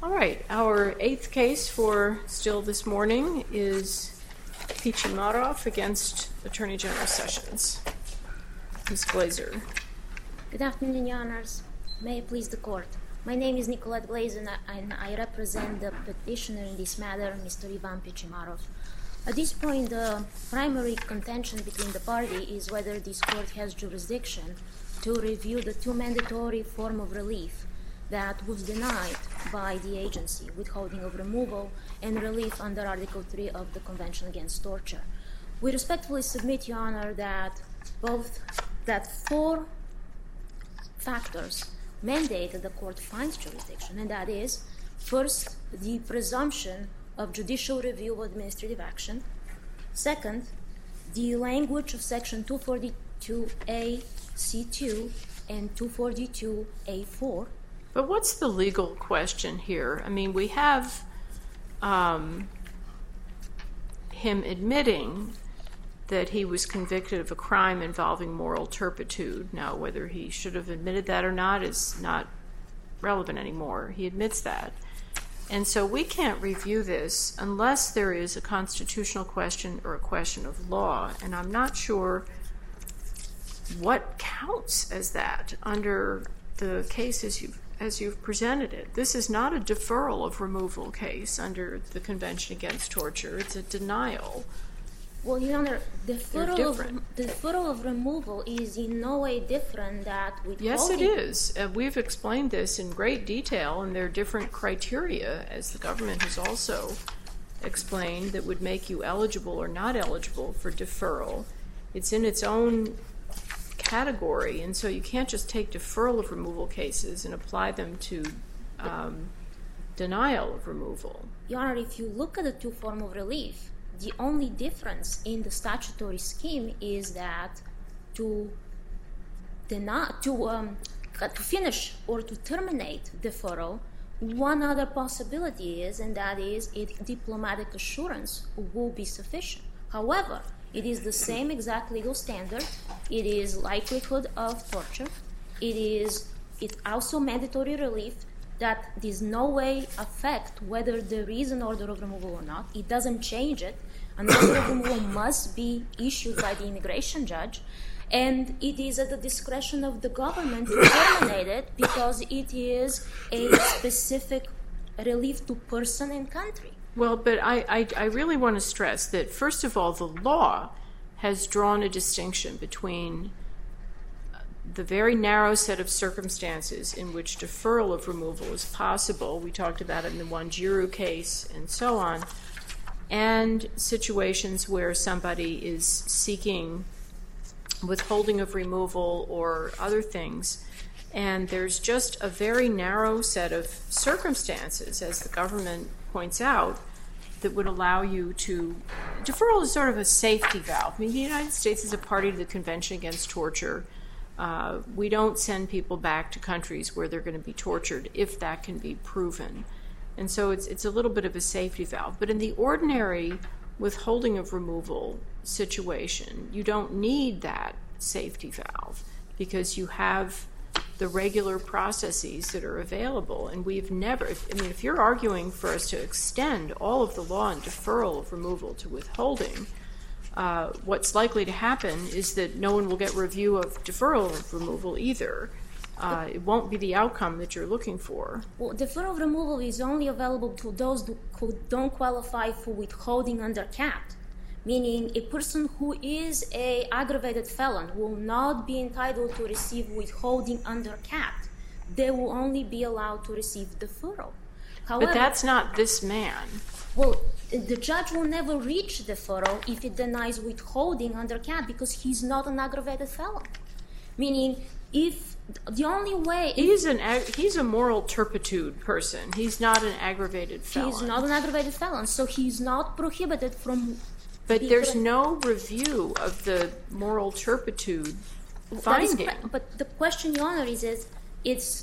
All right, our eighth case for still this morning is Pichimarov against Attorney General Sessions. Ms. Glazer. Good afternoon, Your Honors. May it please the Court. My name is Nicolette Glazer and I represent the petitioner in this matter, Mr. Ivan Pichimarov. At this point, the primary contention between the parties is whether this Court has jurisdiction to review the two mandatory forms of relief that was denied by the agency, withholding of removal and relief under Article 3 of the Convention Against Torture. We respectfully submit, Your Honor, that four factors mandate that the Court finds jurisdiction, and that is, first, the presumption of judicial review of administrative action. Second, the language of Section 242A C2 and 242A4. But what's the legal question here? I mean, we have him admitting that he was convicted of a crime involving moral turpitude. Now, whether he should have admitted that or not is not relevant anymore. He admits that. And so we can't review this unless there is a constitutional question or a question of law. And I'm not sure what counts as that under the case as you've presented it. This is not a deferral of removal case under the Convention Against Torture. It's a denial. Well, Your Honor, the deferral of removal is in no way different than withholding. Yes, it is. We've explained this in great detail, and there are different criteria, as the government has also explained, that would make you eligible or not eligible for deferral. It's in its own category, and so you can't just take deferral of removal cases and apply them to denial of removal. Your Honor, if you look at the two forms of relief, the only difference in the statutory scheme is that to finish or to terminate deferral, one other possibility is, and that is diplomatic assurance will be sufficient. However, it is the same exact legal standard. It is likelihood of torture. It also mandatory relief that does no way affect whether there is an order of removal or not. It doesn't change it. An order of removal must be issued by the immigration judge, and it is at the discretion of the government to terminate it because it is a specific relief to person and country. Well, but I really want to stress that, first of all, the law has drawn a distinction between the very narrow set of circumstances in which deferral of removal is possible. We talked about it in the Wanjiru case and so on, and situations where somebody is seeking withholding of removal or other things. And there's just a very narrow set of circumstances, as the government points out, that would allow you to... Deferral is sort of a safety valve. I mean, the United States is a party to the Convention Against Torture. We don't send people back to countries where they're going to be tortured if that can be proven. And so it's a little bit of a safety valve. But in the ordinary withholding of removal situation, you don't need that safety valve because you have the regular processes that are available. And we've never, if you're arguing for us to extend all of the law and deferral of removal to withholding, what's likely to happen is that no one will get review of deferral of removal either. It won't be the outcome that you're looking for. Well, deferral of removal is only available to those who don't qualify for withholding under CAT, meaning a person who is an aggravated felon will not be entitled to receive withholding under CAT. They will only be allowed to receive deferral. However, but that's not this man. Well, the judge will never reach deferral if it denies withholding under CAT because he's not an aggravated felon. Meaning, if the only way... He's a moral turpitude person. He's not an aggravated felon. He's not an aggravated felon, so he's not prohibited from... But there's no review of the moral turpitude finding. But the question, Your Honor, is it's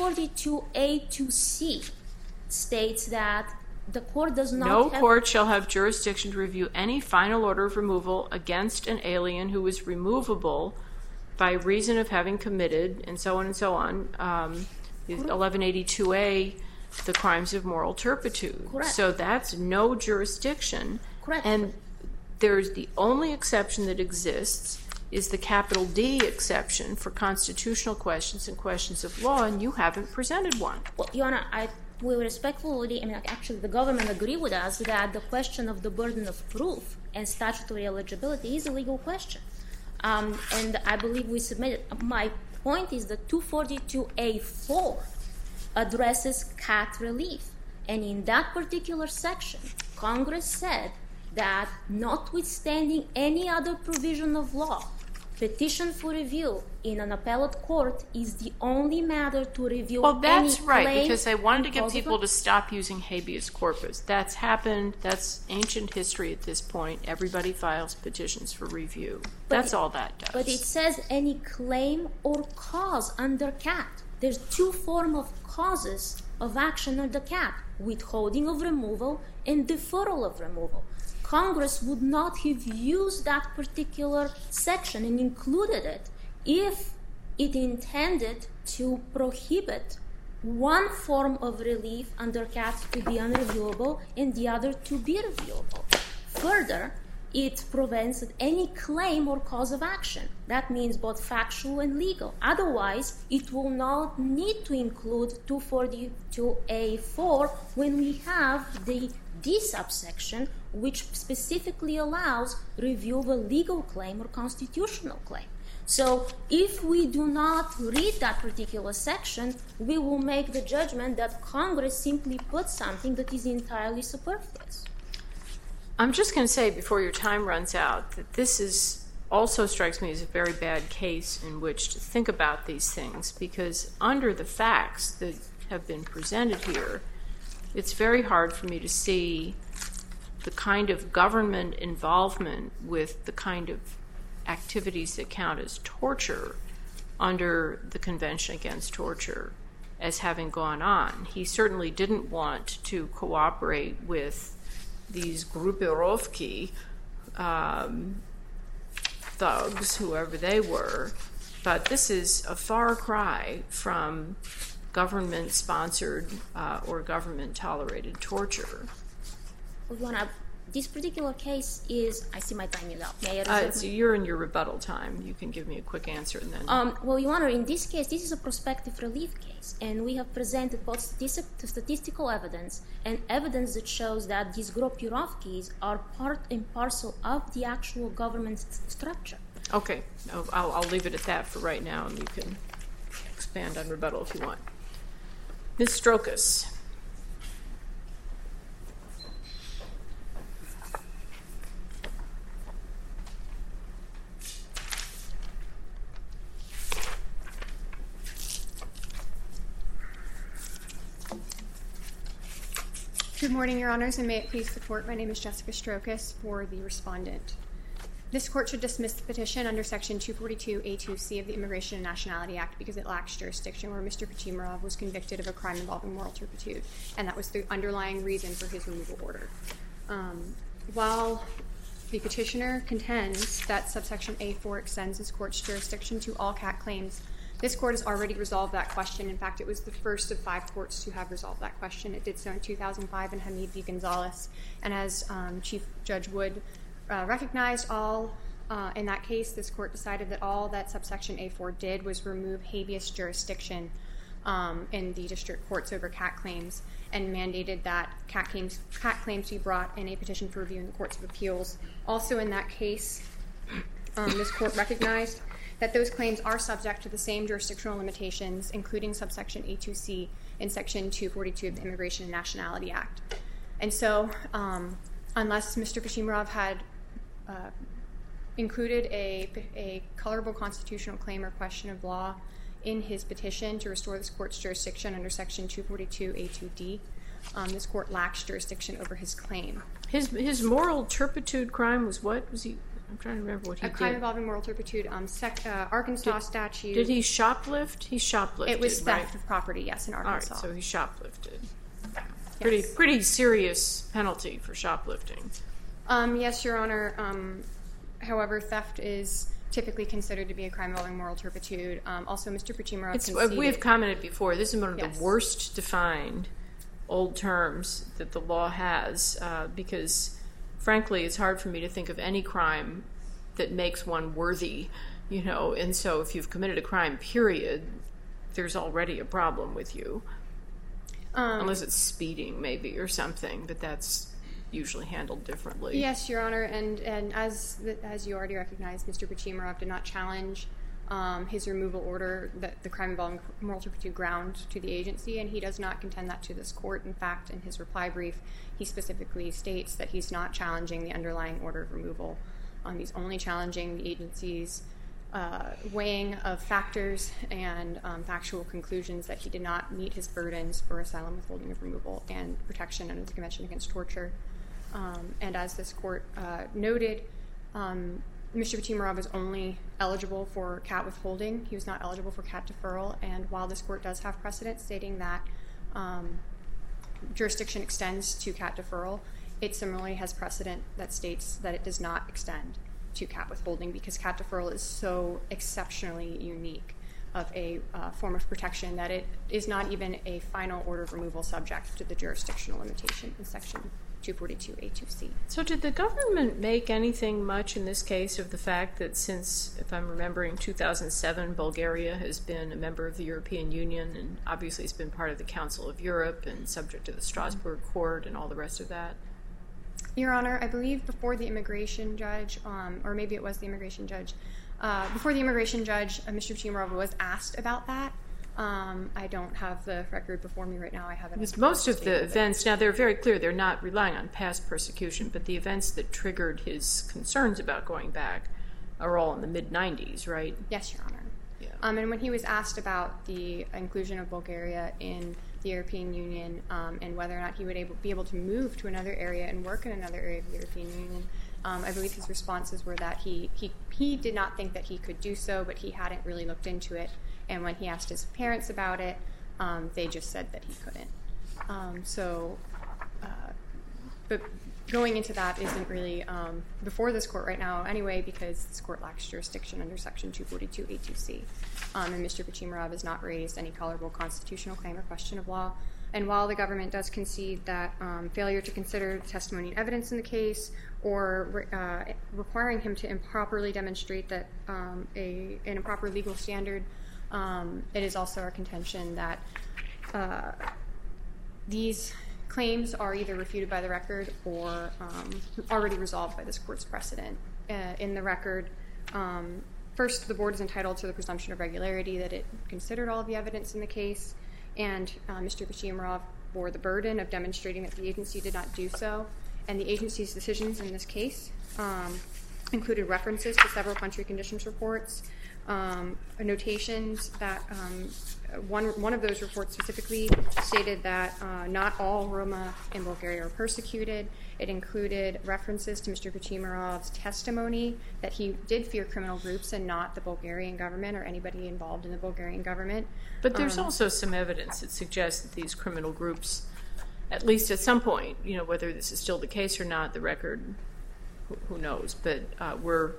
242A to C states that the court does not No court shall have jurisdiction to review any final order of removal against an alien who is removable by reason of having committed, and so on and so on. 1182A the crimes of moral turpitude. Correct. So that's no jurisdiction. Correct. And there's the only exception that exists is the capital D exception for constitutional questions and questions of law, and you haven't presented one. Well, Your Honor, we respectfully, actually the government agree with us that the question of the burden of proof and statutory eligibility is a legal question. And I believe we submitted. My point is that 242A4 addresses cat relief. And in that particular section, Congress said that notwithstanding any other provision of law, petition for review in an appellate court is the only matter to review. Well, that's any right, claim because I wanted to get because of people it. to stop using habeas corpus. That's happened. That's ancient history at this point. Everybody files petitions for review. That's all that does. But it says any claim or cause under CAT. There's two forms of causes of action under CAT: withholding of removal and deferral of removal. Congress would not have used that particular section and included it if it intended to prohibit one form of relief under CAT to be unreviewable and the other to be reviewable. Further, it prevents any claim or cause of action. That means both factual and legal. Otherwise, it will not need to include 242A4 when we have the D subsection, which specifically allows review of a legal claim or constitutional claim. So if we do not read that particular section, we will make the judgment that Congress simply put something that is entirely superfluous. I'm just going to say before your time runs out that this is also strikes me as a very bad case in which to think about these things, because under the facts that have been presented here, it's very hard for me to see the kind of government involvement with the kind of activities that count as torture under the Convention Against Torture as having gone on. He certainly didn't want to cooperate with these Grupperovki thugs, whoever they were, but this is a far cry from government-sponsored or government-tolerated torture. This particular case is, I see my time is up. May I reserve So you're in your rebuttal time. You can give me a quick answer and then... Well, Your Honor, in this case, this is a prospective relief case, and we have presented both statistical evidence and evidence that shows that these Grupperovkis are part and parcel of the actual government structure. Okay. I'll leave it at that for right now, and you can expand on rebuttal if you want. Ms. Strokas. Good morning, Your Honors, and may it please the Court. My name is Jessica Strokas for the respondent. This Court should dismiss the petition under Section 242A2C of the Immigration and Nationality Act because it lacks jurisdiction where Mr. Pachimarov was convicted of a crime involving moral turpitude, and that was the underlying reason for his removal order. While the petitioner contends that subsection A4 extends this Court's jurisdiction to all CAT claims, this Court has already resolved that question. In fact, it was the first of 5 courts to have resolved that question. It did so in 2005 in Hamid v. Gonzalez. And as Chief Judge Wood recognized, in that case, this Court decided that all that subsection A4 did was remove habeas jurisdiction in the district courts over CAT claims and mandated that CAT claims be brought in a petition for review in the Courts of Appeals. Also in that case, this Court recognized that those claims are subject to the same jurisdictional limitations, including subsection A2C in Section 242 of the Immigration and Nationality Act. And so, unless Mr. Pachimarov had included a colorable constitutional claim or question of law in his petition to restore this Court's jurisdiction under Section 242A2D, this Court lacks jurisdiction over his claim. His moral turpitude crime was what? Was he? I'm trying to remember what he did. A crime involving moral turpitude. Arkansas statute. Did he shoplift? He shoplifted. It was theft right? of property, yes, in Arkansas. All right, so he shoplifted. Yes. Pretty serious penalty for shoplifting. Yes, Your Honor. However, theft is typically considered to be a crime involving moral turpitude. Also, Mr. Pachimarov conceded. We have commented before. This is one of the worst defined old terms that the law has, because frankly it's hard for me to think of any crime that makes one worthy, and so if you've committed a crime, period, there's already a problem with you. Unless it's speeding maybe or something, but that's usually handled differently. Yes, Your Honor, and as you already recognize, Mr. Pachimarov did not challenge his removal order, that the crime involving moral turpitude ground, to the agency, and he does not contend that to this court. In fact, in his reply brief, he specifically states that he's not challenging the underlying order of removal. He's only challenging the agency's weighing of factors and factual conclusions that he did not meet his burdens for asylum, withholding of removal, and protection under the Convention Against Torture. And as this court noted, Mr. Pachimarov is only eligible for CAT withholding. He was not eligible for CAT deferral, and while this court does have precedent stating that jurisdiction extends to CAT deferral, it similarly has precedent that states that it does not extend to CAT withholding, because CAT deferral is so exceptionally unique of a form of protection that it is not even a final order of removal subject to the jurisdictional limitation in Section 242A2C. So did the government make anything much in this case of the fact that since, if I'm remembering, 2007, Bulgaria has been a member of the European Union and obviously has been part of the Council of Europe and subject to the Strasbourg Court and all the rest of that? Your Honor, I believe before the immigration judge, or maybe it was the immigration judge, before the immigration judge, Mr. Pachimarov was asked about that. I don't have the record before me right now. I haven't. Because most of the events, now they're very clear, they're not relying on past persecution, but the events that triggered his concerns about going back are all in the mid-90s, right? Yes, Your Honor. Yeah. And when he was asked about the inclusion of Bulgaria in the European Union and whether or not he would be able to move to another area and work in another area of the European Union, I believe his responses were that he did not think that he could do so, but he hadn't really looked into it. And when he asked his parents about it, they just said that he couldn't. But going into that isn't really before this court right now anyway, because this court lacks jurisdiction under Section 242A2C. And Mr. Pachimarov has not raised any colorable constitutional claim or question of law. And while the government does concede that failure to consider testimony and evidence in the case or requiring him to improperly demonstrate that an improper legal standard, it is also our contention that these claims are either refuted by the record or already resolved by this court's precedent. In the record, first, the board is entitled to the presumption of regularity that it considered all of the evidence in the case, and Mr. Pachimarov bore the burden of demonstrating that the agency did not do so, and the agency's decisions in this case included references to several country conditions reports, notations that one of those reports specifically stated that not all Roma in Bulgaria are persecuted. It included references to Mr. Pachimarov's testimony that he did fear criminal groups and not the Bulgarian government or anybody involved in the Bulgarian government. But there's also some evidence that suggests that these criminal groups, at least at some point, whether this is still the case or not, the record, who knows, but were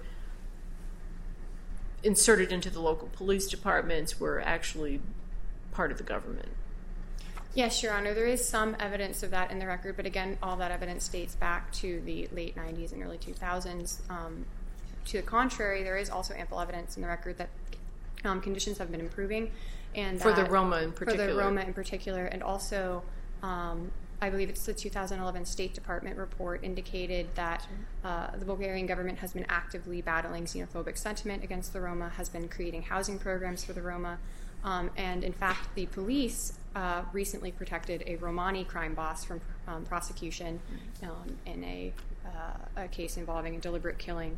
inserted into the local police departments, were actually part of the government. Yes, Your Honor, there is some evidence of that in the record, but again, all that evidence dates back to the late 90s and early 2000s. To the contrary, there is also ample evidence in the record that conditions have been improving. And for the Roma in particular. For the Roma in particular, and also I believe it's the 2011 State Department report indicated that the Bulgarian government has been actively battling xenophobic sentiment against the Roma, has been creating housing programs for the Roma, and in fact the police recently protected a Romani crime boss from prosecution in a case involving a deliberate killing.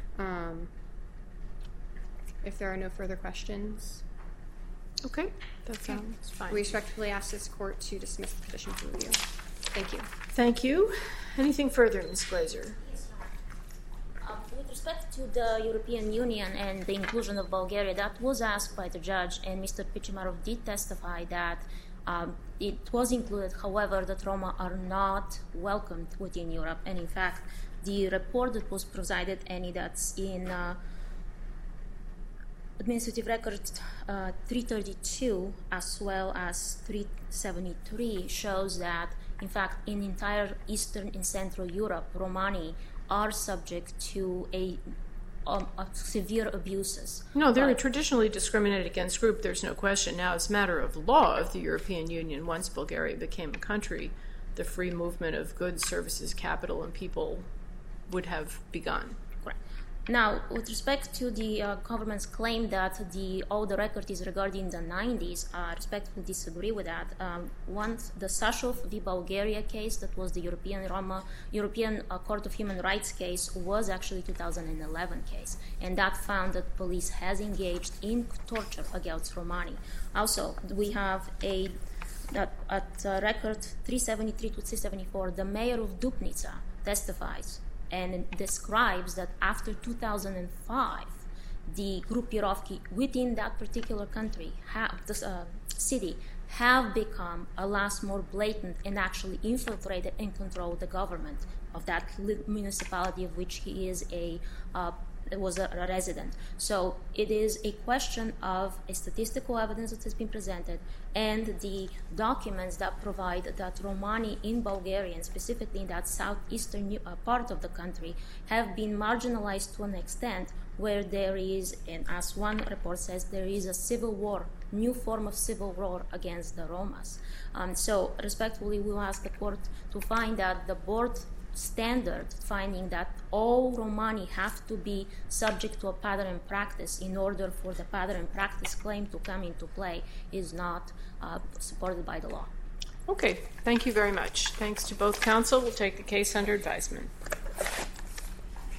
If there are no further questions. Okay, that sounds fine. We respectfully ask this court to dismiss the petition for review. Thank you. Thank you. Anything further, Ms. Glazer? Yes, with respect to the European Union and the inclusion of Bulgaria, that was asked by the judge, and Mr. Pachimarov did testify that it was included. However, that Roma are not welcomed within Europe, and in fact, the report that was presided, and that's in Administrative record 332 as well as 373 shows that, in fact, in entire Eastern and Central Europe, Romani are subject to severe abuses. No, they're a traditionally discriminated against group, there's no question. Now, it's a matter of law of the European Union. Once Bulgaria became a country, the free movement of goods, services, capital, and people would have begun. Correct. Now, with respect to the government's claim that all the record is regarding the 90s, I respectfully disagree with that. Once the Sashov v. Bulgaria case, that was the European Court of Human Rights case, was actually 2011 case, and that found that police has engaged in torture against Romani. Also, we have at record 373 to 374, the mayor of Dupnica testifies and describes that after 2005, the Gruppirovki within that particular country, city, have become a lot more blatant and actually infiltrated and controlled the government of that municipality of which he was a resident. So it is a question of a statistical evidence that has been presented and the documents that provide that Romani in Bulgaria, and specifically in that southeastern part of the country, have been marginalized to an extent where there is, and as one report says, there is a civil war, new form of civil war against the Romas. So respectfully, we will ask the court to find that the board standard finding that all Romani have to be subject to a pattern and practice in order for the pattern and practice claim to come into play is not supported by the law. Okay, thank you very much. Thanks to both counsel. We'll take the case under advisement.